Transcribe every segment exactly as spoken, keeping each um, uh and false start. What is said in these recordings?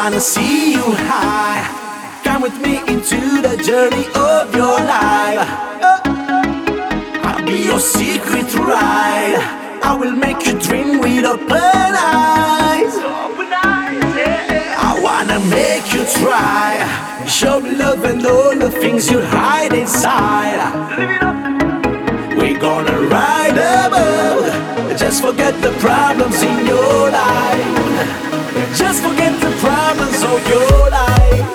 wanna see you high. Come with me into the journey of your life. I'll be your secret ride. I will make you dream with open eyes. I wanna make you try. Show me love and all the things you hide inside. We're gonna ride above. Just forget the problems in your life. Just forget the problems of your life.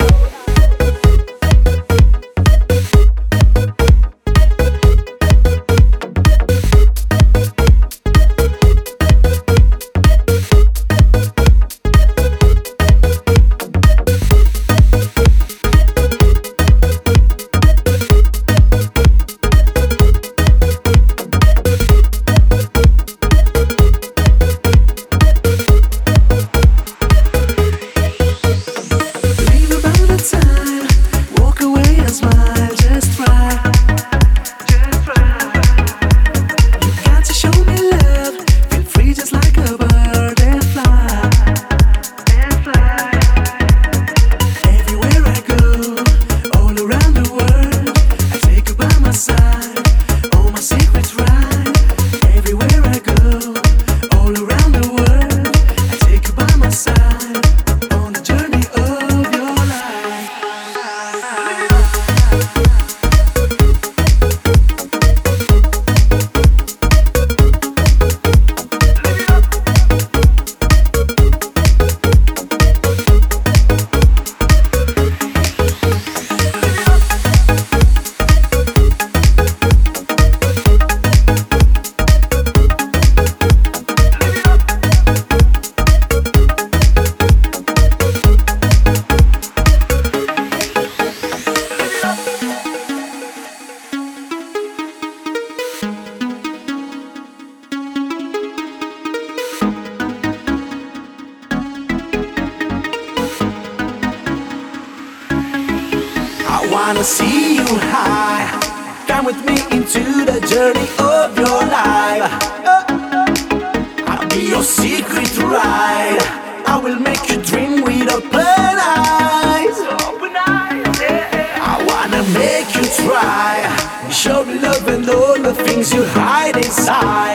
I wanna see you high. Come with me into the journey of your life. I'll be your secret ride. I will make you dream with open eyes. I wanna make you try. Show me love and all the things you hide inside.